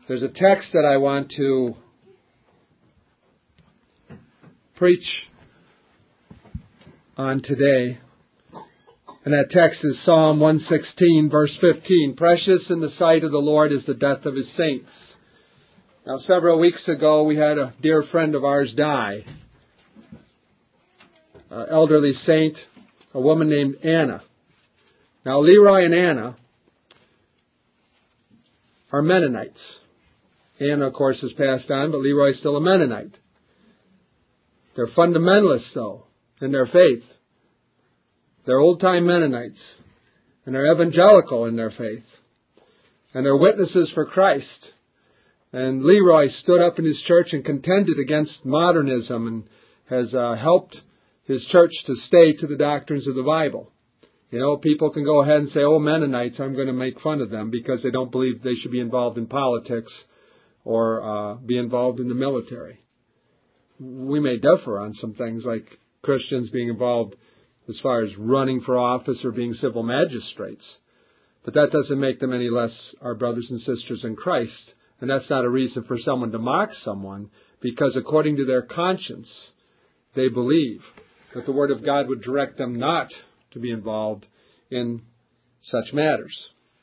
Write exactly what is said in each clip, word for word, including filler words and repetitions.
There's a text that I want to preach on today. And that text is Psalm one sixteen, verse fifteen. Precious in the sight of the Lord is the death of His saints. Now, several weeks ago, we had a dear friend of ours die. An elderly saint, a woman named Anna. Now, Leroy and Anna are Mennonites. Anna, of course, has passed on, but Leroy's still a Mennonite. They're fundamentalists, though, in their faith. They're old-time Mennonites, and they're evangelical in their faith. And they're witnesses for Christ. And Leroy stood up in his church and contended against modernism and has uh, helped his church to stay to the doctrines of the Bible. You know, people can go ahead and say, oh, Mennonites, I'm going to make fun of them because they don't believe they should be involved in politics or uh, be involved in the military. We may differ on some things like Christians being involved as far as running for office or being civil magistrates. But that doesn't make them any less our brothers and sisters in Christ. And that's not a reason for someone to mock someone, because according to their conscience, they believe that the Word of God would direct them not to be involved in such matters.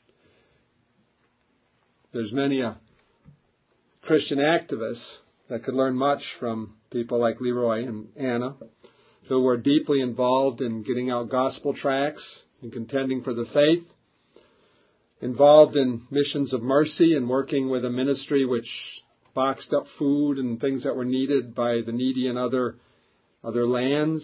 There's many a Christian activists that could learn much from people like Leroy and Anna, who were deeply involved in getting out gospel tracts and contending for the faith, involved in missions of mercy and working with a ministry which boxed up food and things that were needed by the needy in other, other lands,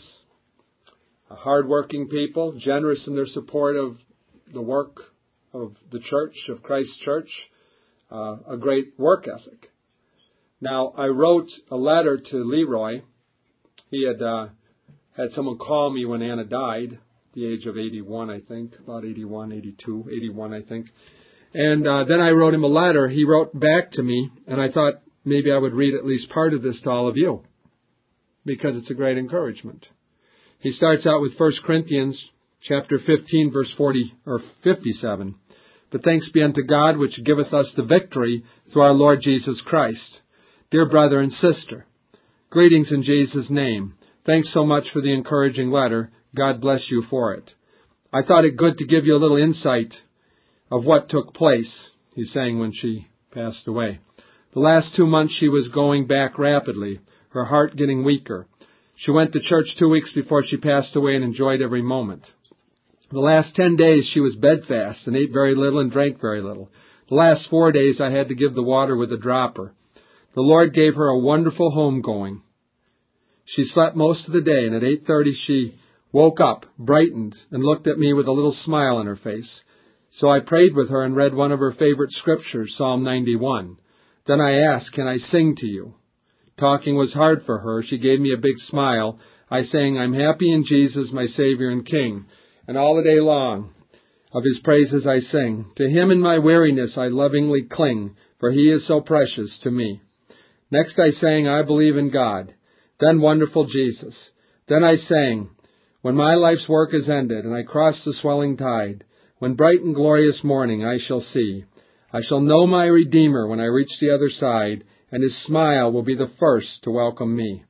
hardworking people, generous in their support of the work of the church, of Christ's church, uh, a great work ethic. Now, I wrote a letter to Leroy. He had uh, had someone call me when Anna died, at the age of eighty-one, I think, about eighty-one, eighty-two, eighty-one, I think. And uh, then I wrote him a letter. He wrote back to me, and I thought maybe I would read at least part of this to all of you, because it's a great encouragement. He starts out with First Corinthians chapter fifteen, verse forty or fifty-seven. But thanks be unto God, which giveth us the victory through our Lord Jesus Christ. Dear brother and sister, greetings in Jesus' name. Thanks so much for the encouraging letter. God bless you for it. I thought it good to give you a little insight of what took place, he's saying when she passed away. The last two months she was going back rapidly, her heart getting weaker. She went to church two weeks before she passed away and enjoyed every moment. The last ten days she was bedfast and ate very little and drank very little. The last four days I had to give the water with a dropper. The Lord gave her a wonderful homegoing. She slept most of the day, and at eight thirty she woke up, brightened, and looked at me with a little smile on her face. So I prayed with her and read one of her favorite scriptures, Psalm ninety-one. Then I asked, can I sing to you? Talking was hard for her. She gave me a big smile. I sang, I'm happy in Jesus, my Savior and King. And all the day long of His praises I sing. To Him in my weariness I lovingly cling, for He is so precious to me. Next I sang, I believe in God. Then wonderful Jesus. Then I sang, when my life's work is ended and I cross the swelling tide, when bright and glorious morning I shall see, I shall know my Redeemer when I reach the other side, and His smile will be the first to welcome me.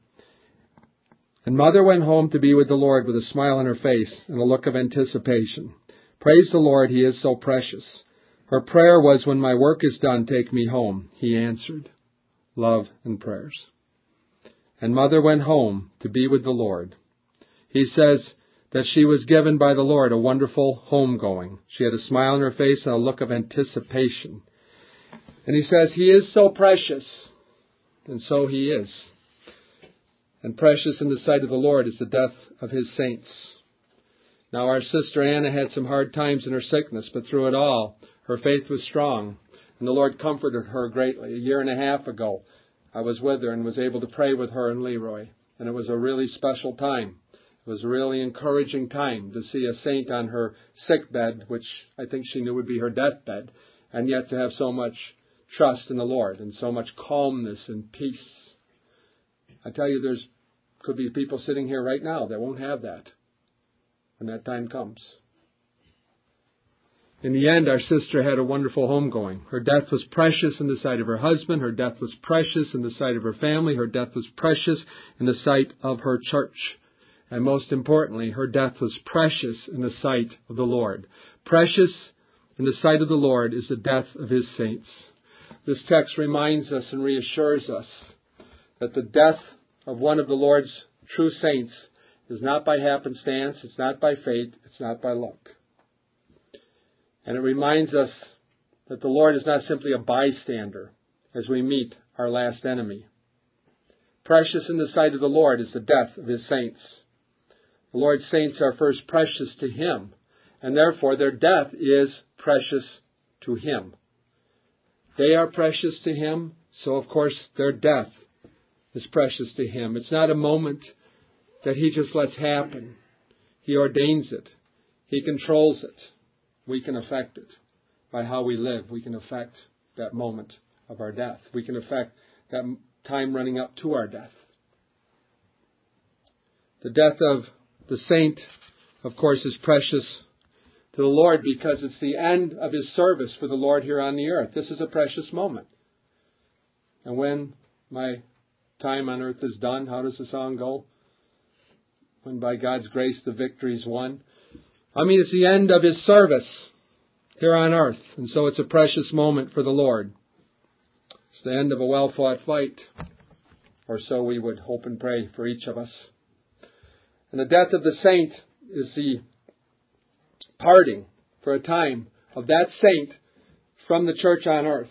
And Mother went home to be with the Lord with a smile on her face and a look of anticipation. Praise the Lord, He is so precious. Her prayer was, when my work is done, take me home. He answered. Love and prayers. And Mother went home to be with the Lord. He says that she was given by the Lord a wonderful homegoing. She had a smile on her face and a look of anticipation. And he says, He is so precious. And so He is. And precious in the sight of the Lord is the death of His saints. Now our sister Anna had some hard times in her sickness, but through it all, her faith was strong. And the Lord comforted her greatly. A year and a half ago, I was with her and was able to pray with her and Leroy. And it was a really special time. It was a really encouraging time to see a saint on her sick bed, which I think she knew would be her deathbed, and yet to have so much trust in the Lord and so much calmness and peace. I tell you, there's could be people sitting here right now that won't have that when that time comes. In the end, our sister had a wonderful homegoing. Her death was precious in the sight of her husband. Her death was precious in the sight of her family. Her death was precious in the sight of her church. And most importantly, her death was precious in the sight of the Lord. Precious in the sight of the Lord is the death of His saints. This text reminds us and reassures us that the death of one of the Lord's true saints is not by happenstance, it's not by fate, it's not by luck. And it reminds us that the Lord is not simply a bystander as we meet our last enemy. Precious in the sight of the Lord is the death of His saints. The Lord's saints are first precious to Him, and therefore their death is precious to Him. They are precious to Him, so of course their death is precious to Him. It's not a moment that He just lets happen. He ordains it. He controls it. We can affect it by how we live. We can affect that moment of our death. We can affect that time running up to our death. The death of the saint, of course, is precious to the Lord because it's the end of His service for the Lord here on the earth. This is a precious moment. And when my time on earth is done, how does the song go? When by God's grace the victory is won. I mean, it's the end of His service here on earth. And so it's a precious moment for the Lord. It's the end of a well-fought fight. Or so we would hope and pray for each of us. And the death of the saint is the parting for a time of that saint from the church on earth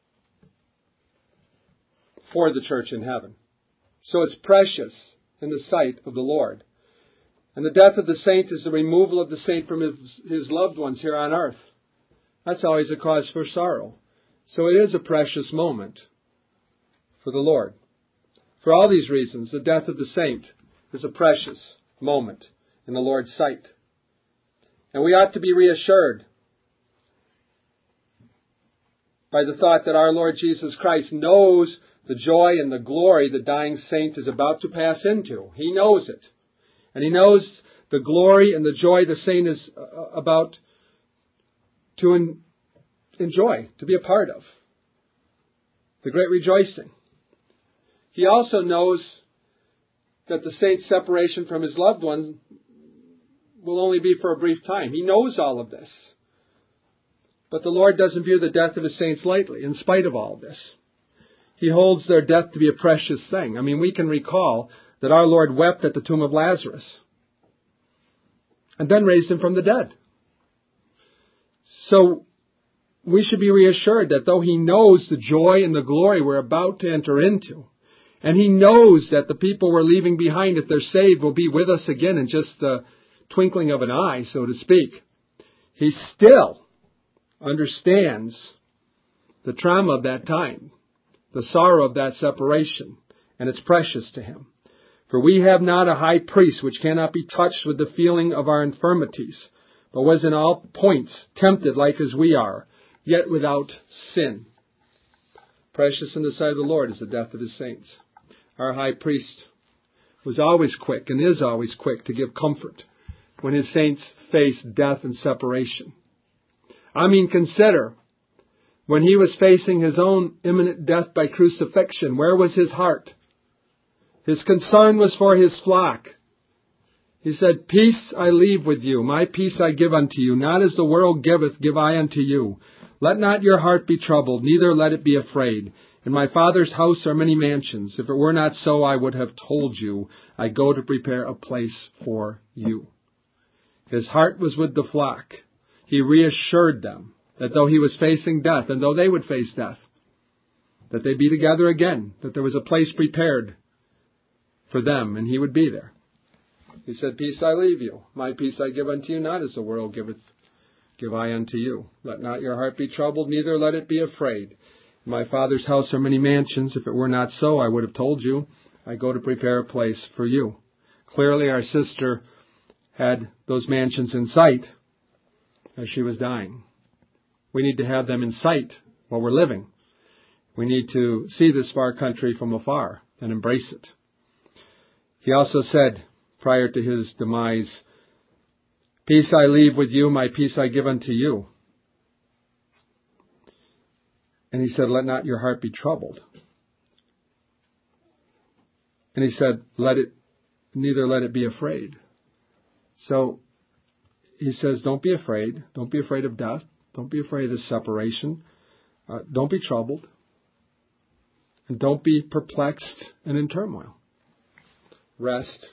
for the church in heaven. So it's precious in the sight of the Lord. And the death of the saint is the removal of the saint from his, his loved ones here on earth. That's always a cause for sorrow. So it is a precious moment for the Lord. For all these reasons, the death of the saint is a precious moment in the Lord's sight. And we ought to be reassured by the thought that our Lord Jesus Christ knows the joy and the glory the dying saint is about to pass into. He knows it. And He knows the glory and the joy the saint is about to en- enjoy, to be a part of. The great rejoicing. He also knows that the saint's separation from his loved ones will only be for a brief time. He knows all of this. But the Lord doesn't view the death of His saints lightly, in spite of all of this. He holds their death to be a precious thing. I mean, we can recall that our Lord wept at the tomb of Lazarus and then raised him from the dead. So we should be reassured that though He knows the joy and the glory we're about to enter into, and He knows that the people we're leaving behind, if they're saved, will be with us again in just the twinkling of an eye, so to speak, He still understands the trauma of that time, the sorrow of that separation, and it's precious to Him. For we have not a high priest which cannot be touched with the feeling of our infirmities, but was in all points tempted like as we are, yet without sin. Precious in the sight of the Lord is the death of His saints. Our high priest was always quick and is always quick to give comfort when His saints face death and separation. I mean, consider, when He was facing His own imminent death by crucifixion, where was His heart? His concern was for His flock. He said, "Peace I leave with you, my peace I give unto you. Not as the world giveth, give I unto you. Let not your heart be troubled, neither let it be afraid. In my Father's house are many mansions. If it were not so, I would have told you. I go to prepare a place for you." His heart was with the flock. He reassured them that though He was facing death, and though they would face death, that they'd be together again, that there was a place prepared for them, and He would be there. He said, "Peace I leave you. My peace I give unto you, not as the world giveth, give I unto you. Let not your heart be troubled, neither let it be afraid. In my Father's house are many mansions. If it were not so, I would have told you. I go to prepare a place for you." Clearly, our sister had those mansions in sight as she was dying. We need to have them in sight while we're living. We need to see this far country from afar and embrace it. He also said, prior to His demise, "Peace I leave with you, my peace I give unto you. And he said, let not your heart be troubled. And he said, let it, neither let it be afraid. So he says, don't be afraid. Don't be afraid of death. Don't be afraid of separation. Uh, don't be troubled. And don't be perplexed and in turmoil. Rest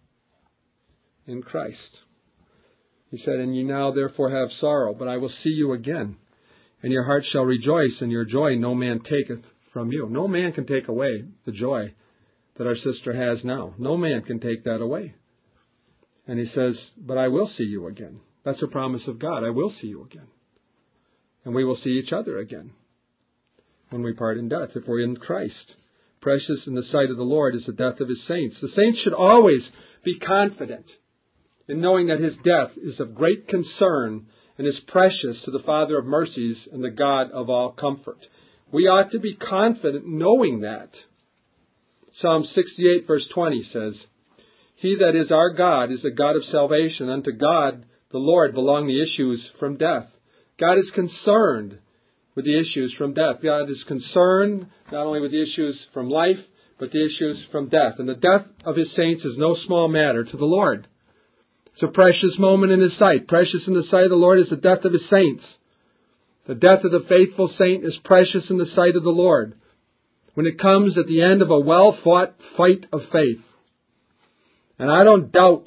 in Christ. He said, and you now therefore have sorrow, but I will see you again. And your heart shall rejoice, and your joy no man taketh from you. No man can take away the joy that our sister has now. No man can take that away. And he says, but I will see you again. That's a promise of God. I will see you again. And we will see each other again when we part in death, if we're in Christ. Precious in the sight of the Lord is the death of His saints. The saints should always be confident in knowing that His death is of great concern and is precious to the Father of mercies and the God of all comfort. We ought to be confident knowing that. Psalm sixty-eight verse twenty says, He that is our God is the God of salvation. Unto God, the Lord, belong the issues from death. God is concerned with the issues from death. God is concerned not only with the issues from life, but the issues from death. And the death of His saints is no small matter to the Lord. It's a precious moment in His sight. Precious in the sight of the Lord is the death of His saints. The death of the faithful saint is precious in the sight of the Lord when it comes at the end of a well-fought fight of faith. And I don't doubt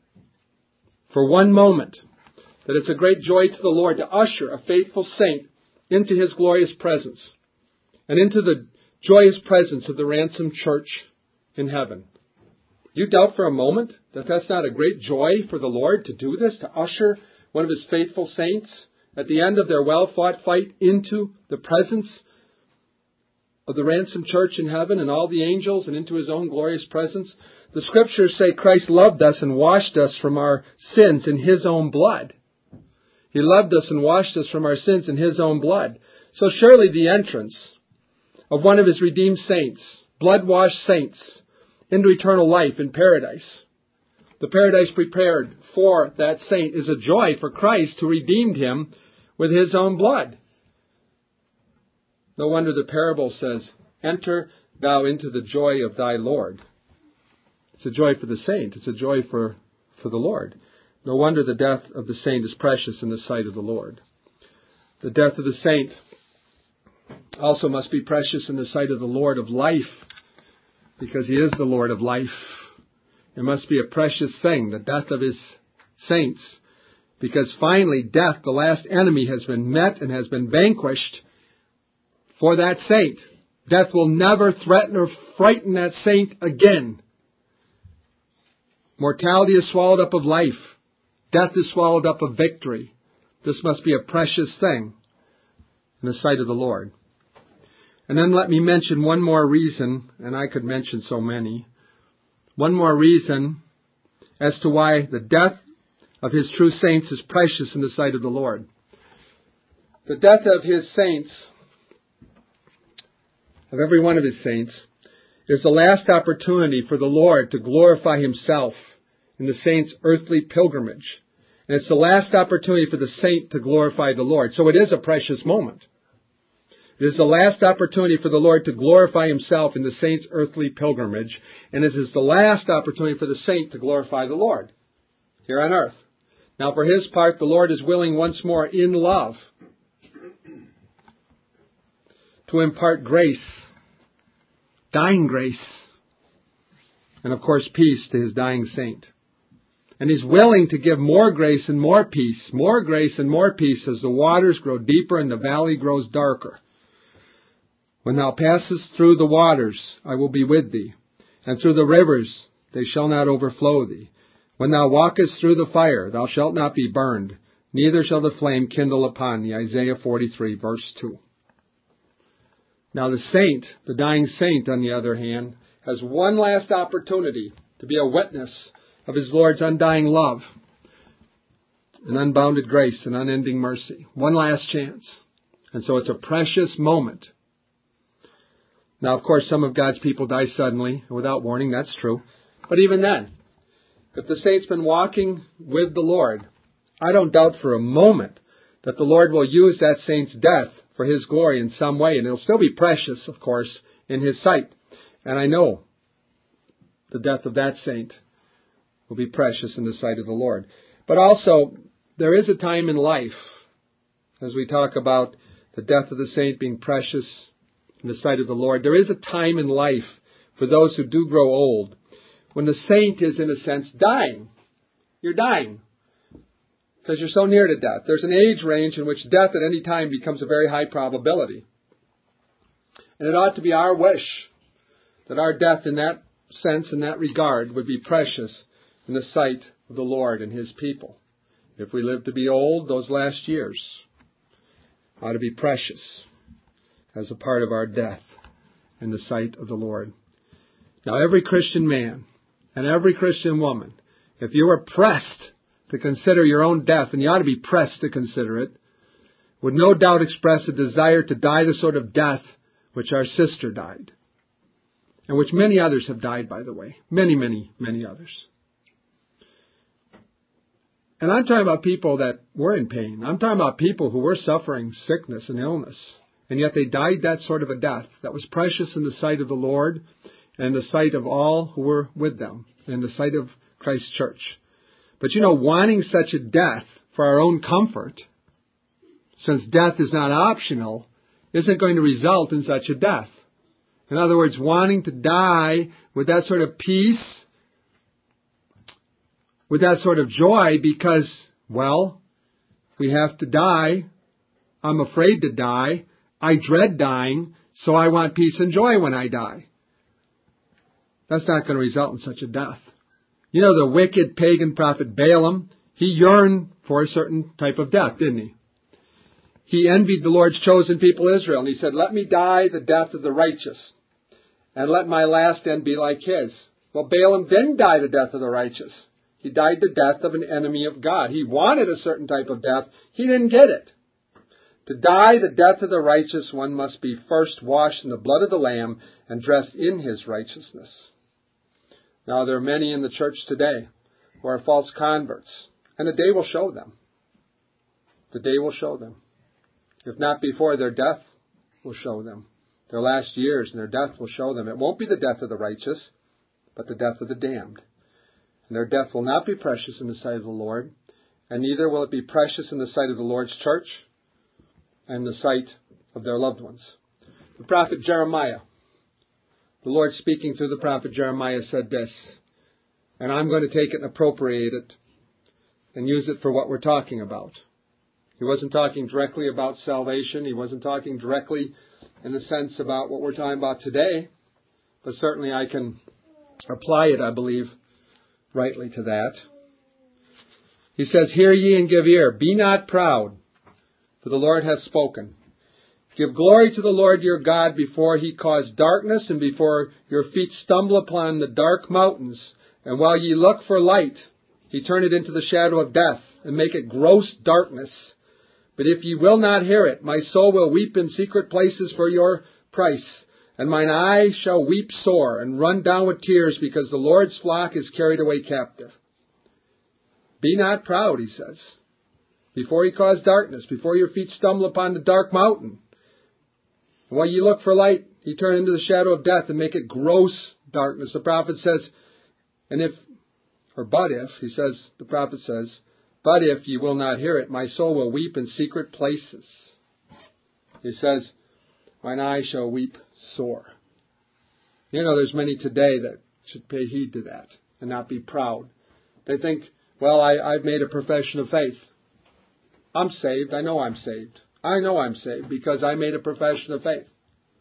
for one moment that it's a great joy to the Lord to usher a faithful saint into His glorious presence and into the joyous presence of the ransomed church in heaven. You doubt for a moment that that's not a great joy for the Lord to do this, to usher one of His faithful saints at the end of their well-fought fight into the presence of the ransomed church in heaven and all the angels and into His own glorious presence? The Scriptures say Christ loved us and washed us from our sins in His own blood. He loved us and washed us from our sins in His own blood. So surely the entrance of one of His redeemed saints, blood-washed saints, into eternal life in paradise, the paradise prepared for that saint, is a joy for Christ who redeemed him with His own blood. No wonder the parable says, enter thou into the joy of thy Lord. It's a joy for the saint. It's a joy for, for the Lord. No wonder the death of the saint is precious in the sight of the Lord. The death of the saint also must be precious in the sight of the Lord of life, because He is the Lord of life. It must be a precious thing, the death of His saints, because finally death, the last enemy, has been met and has been vanquished for that saint. Death will never threaten or frighten that saint again. Mortality is swallowed up of life. Death is swallowed up of victory. This must be a precious thing in the sight of the Lord. And then let me mention one more reason, and I could mention so many, one more reason as to why the death of His true saints is precious in the sight of the Lord. The death of His saints, of every one of His saints, is the last opportunity for the Lord to glorify Himself in the saint's earthly pilgrimage. And it's the last opportunity for the saint to glorify the Lord. So it is a precious moment. It is the last opportunity for the Lord to glorify Himself in the saint's earthly pilgrimage. And it is the last opportunity for the saint to glorify the Lord here on earth. Now for His part, the Lord is willing once more in love to impart grace, dying grace, and of course peace to His dying saint. And He's willing to give more grace and more peace, more grace and more peace as the waters grow deeper and the valley grows darker. When thou passest through the waters, I will be with thee, and through the rivers, they shall not overflow thee. When thou walkest through the fire, thou shalt not be burned, neither shall the flame kindle upon thee. Isaiah forty-three, verse two. Now the saint, the dying saint, on the other hand, has one last opportunity to be a witness of his Lord's undying love and unbounded grace and unending mercy. One last chance. And so it's a precious moment. Now, of course, some of God's people die suddenly and without warning. That's true. But even then, if the saint's been walking with the Lord, I don't doubt for a moment that the Lord will use that saint's death for His glory in some way. And it'll still be precious, of course, in His sight. And I know the death of that saint will be precious in the sight of the Lord. But also, there is a time in life, as we talk about the death of the saint being precious in the sight of the Lord, there is a time in life for those who do grow old, when the saint is, in a sense, dying. You're dying because you're so near to death. There's an age range in which death at any time becomes a very high probability. And it ought to be our wish that our death in that sense, in that regard, would be precious in the sight of the Lord and His people. If we live to be old, those last years ought to be precious as a part of our death in the sight of the Lord. Now, every Christian man and every Christian woman, if you were pressed to consider your own death, and you ought to be pressed to consider it, would no doubt express a desire to die the sort of death which our sister died, and which many others have died, by the way. Many, many, many others. And I'm talking about people that were in pain. I'm talking about people who were suffering sickness and illness, and yet they died that sort of a death that was precious in the sight of the Lord and in the sight of all who were with them, and in the sight of Christ's church. But you know, wanting such a death for our own comfort, since death is not optional, isn't going to result in such a death. In other words, wanting to die with that sort of peace, with that sort of joy because, well, we have to die. I'm afraid to die. I dread dying, so I want peace and joy when I die. That's not going to result in such a death. You know, the wicked pagan prophet Balaam, he yearned for a certain type of death, didn't he? He envied the Lord's chosen people Israel, and he said, let me die the death of the righteous, and let my last end be like his. Well, Balaam didn't die the death of the righteous. He died the death of an enemy of God. He wanted a certain type of death. He didn't get it. To die the death of the righteous, one must be first washed in the blood of the Lamb and dressed in His righteousness. Now, there are many in the church today who are false converts, and the day will show them. The day will show them. If not before, their death will show them. Their last years and their death will show them. It won't be the death of the righteous, but the death of the damned. And their death will not be precious in the sight of the Lord, and neither will it be precious in the sight of the Lord's church and the sight of their loved ones. The prophet Jeremiah, the Lord speaking through the prophet Jeremiah, said this, and I'm going to take it and appropriate it and use it for what we're talking about. He wasn't talking directly about salvation. He wasn't talking directly in the sense about what we're talking about today, but certainly I can apply it, I believe, rightly to that. He says, hear ye and give ear. Be not proud, for the Lord hath spoken. Give glory to the Lord your God before He cause darkness and before your feet stumble upon the dark mountains. And while ye look for light, He turn it into the shadow of death and make it gross darkness. But if ye will not hear it, my soul will weep in secret places for your price. And mine eye shall weep sore and run down with tears because the Lord's flock is carried away captive. Be not proud, He says, before He cause darkness, before your feet stumble upon the dark mountain. And while ye look for light, He turn into the shadow of death and make it gross darkness. The prophet says, and if, or but if, he says, the prophet says, but if ye will not hear it, my soul will weep in secret places. He says, mine eye shall weep sore. You know, there's many today that should pay heed to that and not be proud. They think, well, I, I've made a profession of faith. I'm saved. I know I'm saved. I know I'm saved because I made a profession of faith.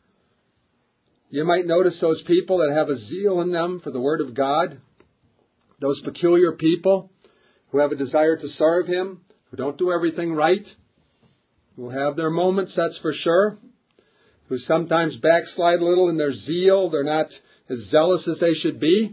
You might notice those people that have a zeal in them for the Word of God, those peculiar people who have a desire to serve Him, who don't do everything right, who have their moments, that's for sure, who sometimes backslide a little in their zeal. They're not as zealous as they should be.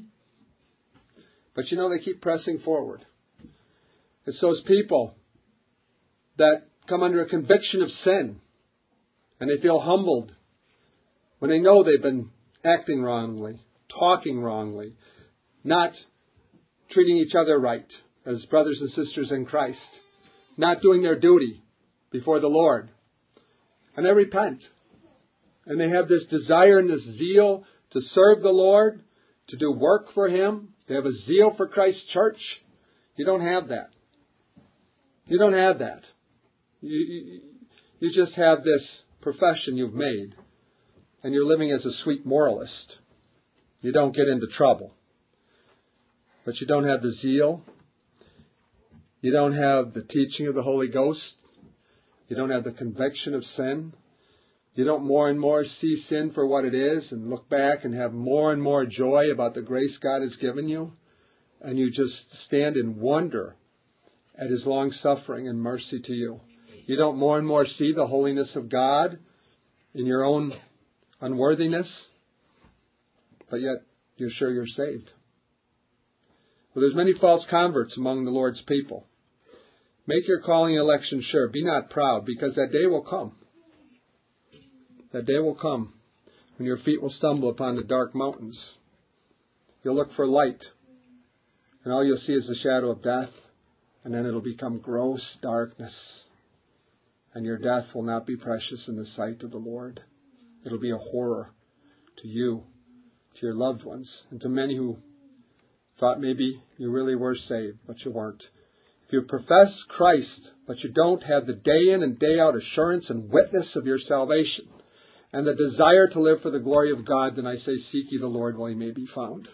But you know, they keep pressing forward. It's those people that come under a conviction of sin, and they feel humbled when they know they've been acting wrongly, talking wrongly, not treating each other right as brothers and sisters in Christ, not doing their duty before the Lord. and they repent. And they have this desire and this zeal to serve the Lord, to do work for Him. They have a zeal for Christ's church. You don't have that. You don't have that. You, you, you just have this profession you've made, and you're living as a sweet moralist. You don't get into trouble. But you don't have the zeal. You don't have the teaching of the Holy Ghost. You don't have the conviction of sin. You don't more and more see sin for what it is and look back and have more and more joy about the grace God has given you. And you just stand in wonder at His long suffering and mercy to you. You don't more and more see the holiness of God in your own unworthiness, but yet you're sure you're saved. Well, there's many false converts among the Lord's people. Make your calling and election sure. Be not proud, because that day will come. That day will come when your feet will stumble upon the dark mountains. You'll look for light, and all you'll see is the shadow of death, and then it'll become gross darkness. And your death will not be precious in the sight of the Lord. It'll be a horror to you, to your loved ones, and to many who thought maybe you really were saved, but you weren't. If you profess Christ, but you don't have the day in and day out assurance and witness of your salvation, and the desire to live for the glory of God, then I say, seek ye the Lord while He may be found.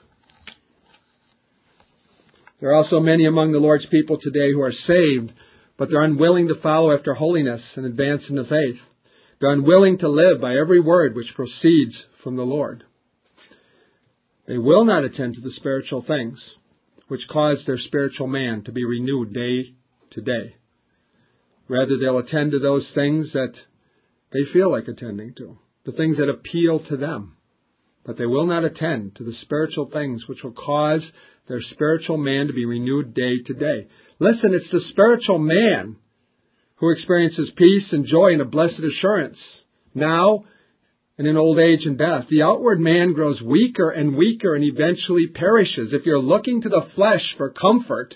There are also many among the Lord's people today who are saved, but they're unwilling to follow after holiness and advance in the faith. They're unwilling to live by every word which proceeds from the Lord. They will not attend to the spiritual things which cause their spiritual man to be renewed day to day. Rather, they'll attend to those things that they feel like attending to, the things that appeal to them. But they will not attend to the spiritual things which will cause their spiritual man to be renewed day to day. Listen, it's the spiritual man who experiences peace and joy and a blessed assurance now and in old age and death. The outward man grows weaker and weaker and eventually perishes. If you're looking to the flesh for comfort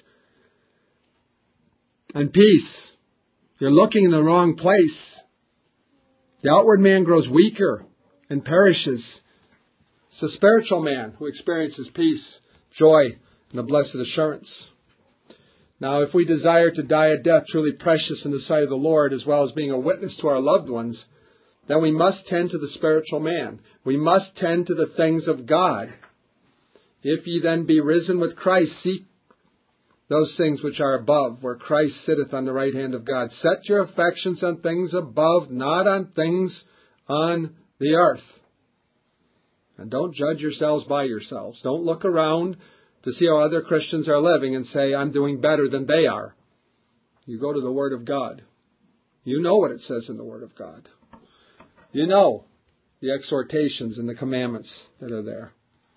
and peace, you're looking in the wrong place. The outward man grows weaker and perishes. It's the spiritual man who experiences peace, joy, and a blessed assurance. Now, if we desire to die a death truly precious in the sight of the Lord, as well as being a witness to our loved ones, then we must tend to the spiritual man. We must tend to the things of God. If ye then be risen with Christ, seek those things which are above, where Christ sitteth on the right hand of God. Set your affections on things above, not on things on the earth. And don't judge yourselves by yourselves. Don't look around to see how other Christians are living and say, I'm doing better than they are. You go to the Word of God. You know what it says in the Word of God. You know the exhortations and the commandments that are there.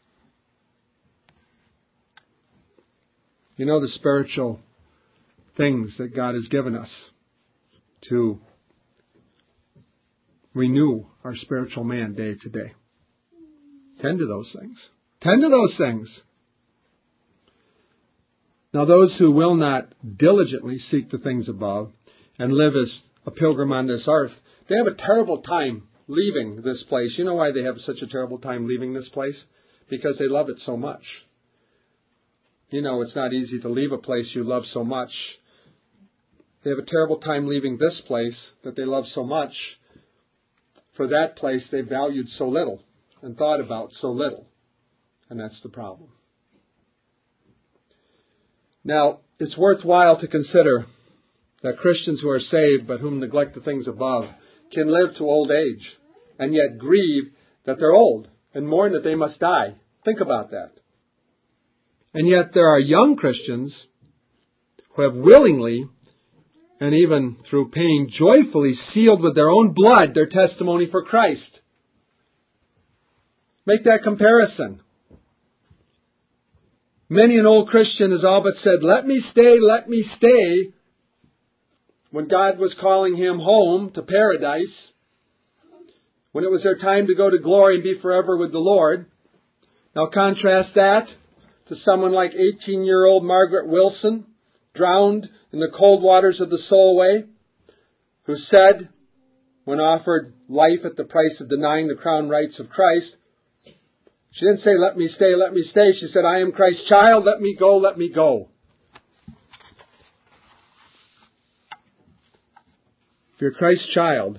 You know the spiritual things that God has given us to renew our spiritual man day to day. Tend to those things. Tend to those things. Now those who will not diligently seek the things above and live as a pilgrim on this earth, they have a terrible time leaving this place. You know why they have such a terrible time leaving this place? Because they love it so much. You know, it's not easy to leave a place you love so much. They have a terrible time leaving this place that they love so much for that place they valued so little and thought about so little. And that's the problem. Now, it's worthwhile to consider that Christians who are saved but whom neglect the things above can live to old age and yet grieve that they're old and mourn that they must die. Think about that. And yet there are young Christians who have willingly and even through pain joyfully sealed with their own blood their testimony for Christ. Make that comparison. Many an old Christian has all but said, let me stay, let me stay, when God was calling him home to paradise, when it was their time to go to glory and be forever with the Lord. Now contrast that to someone like eighteen-year-old Margaret Wilson, drowned in the cold waters of the Solway, who said, when offered life at the price of denying the crown rights of Christ, she didn't say, let me stay, let me stay. She said, I am Christ's child, let me go, let me go. If you're Christ's child,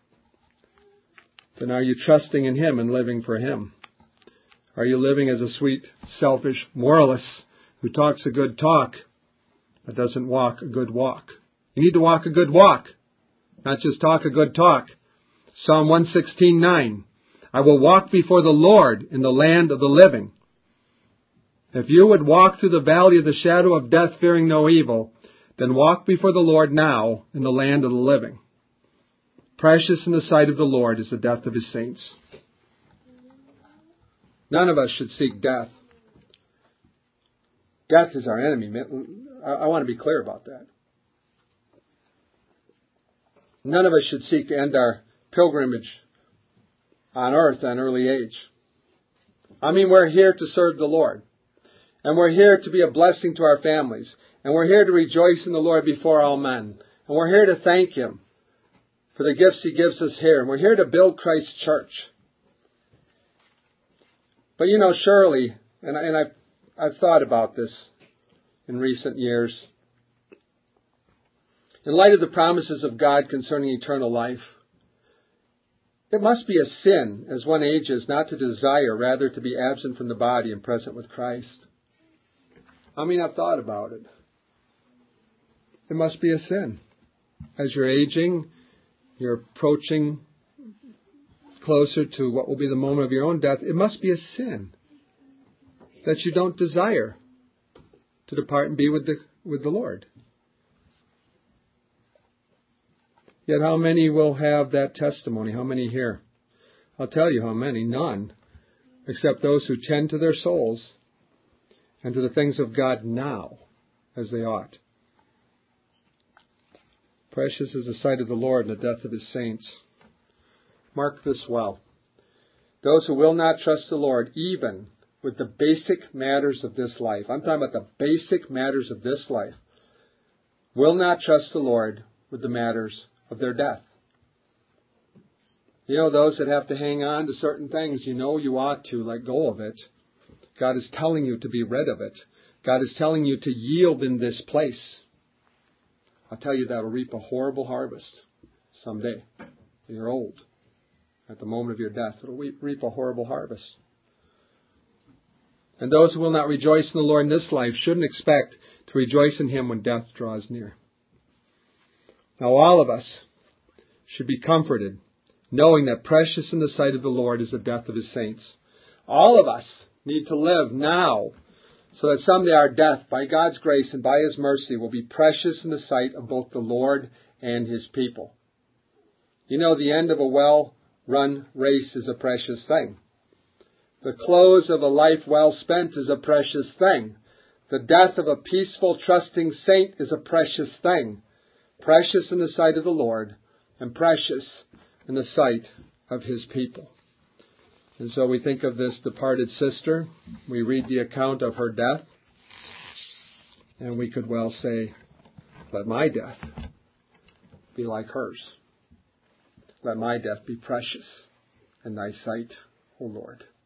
then are you trusting in Him and living for Him? Are you living as a sweet, selfish moralist who talks a good talk but doesn't walk a good walk? You need to walk a good walk, not just talk a good talk. Psalm one sixteen nine. I will walk before the Lord in the land of the living. If you would walk through the valley of the shadow of death, fearing no evil, then walk before the Lord now in the land of the living. Precious in the sight of the Lord is the death of His saints. None of us should seek death. Death is our enemy. I want to be clear about that. None of us should seek to end our pilgrimage on earth at an early age. I mean, we're here to serve the Lord. And we're here to be a blessing to our families. And we're here to rejoice in the Lord before all men. And we're here to thank Him for the gifts He gives us here. And we're here to build Christ's church. But you know, surely, and, and I've, I've thought about this in recent years, in light of the promises of God concerning eternal life, it must be a sin as one ages not to desire, rather to be absent from the body and present with Christ. I mean, I've thought about it. It must be a sin. As you're aging, you're approaching closer to what will be the moment of your own death. It must be a sin that you don't desire to depart and be with the with the Lord. Yet how many will have that testimony? How many here? I'll tell you how many. None. Except those who tend to their souls and to the things of God now as they ought. Precious is the sight of the Lord and the death of His saints. Mark this well. Those who will not trust the Lord, even with the basic matters of this life, I'm talking about the basic matters of this life, will not trust the Lord with the matters of their death. You know, those that have to hang on to certain things, you know you ought to let go of it. God is telling you to be rid of it. God is telling you to yield in this place. I'll tell you, that will reap a horrible harvest someday. When you're old, at the moment of your death, it will reap a horrible harvest. And those who will not rejoice in the Lord in this life shouldn't expect to rejoice in Him when death draws near. Now all of us should be comforted, knowing that precious in the sight of the Lord is the death of His saints. All of us need to live now so that someday our death, by God's grace and by His mercy, will be precious in the sight of both the Lord and His people. You know, the end of a well-run race is a precious thing. The close of a life well spent is a precious thing. The death of a peaceful, trusting saint is a precious thing. Precious in the sight of the Lord, and precious in the sight of His people. And so we think of this departed sister. We read the account of her death, and we could well say, let my death be like hers. Let my death be precious in Thy sight, O Lord.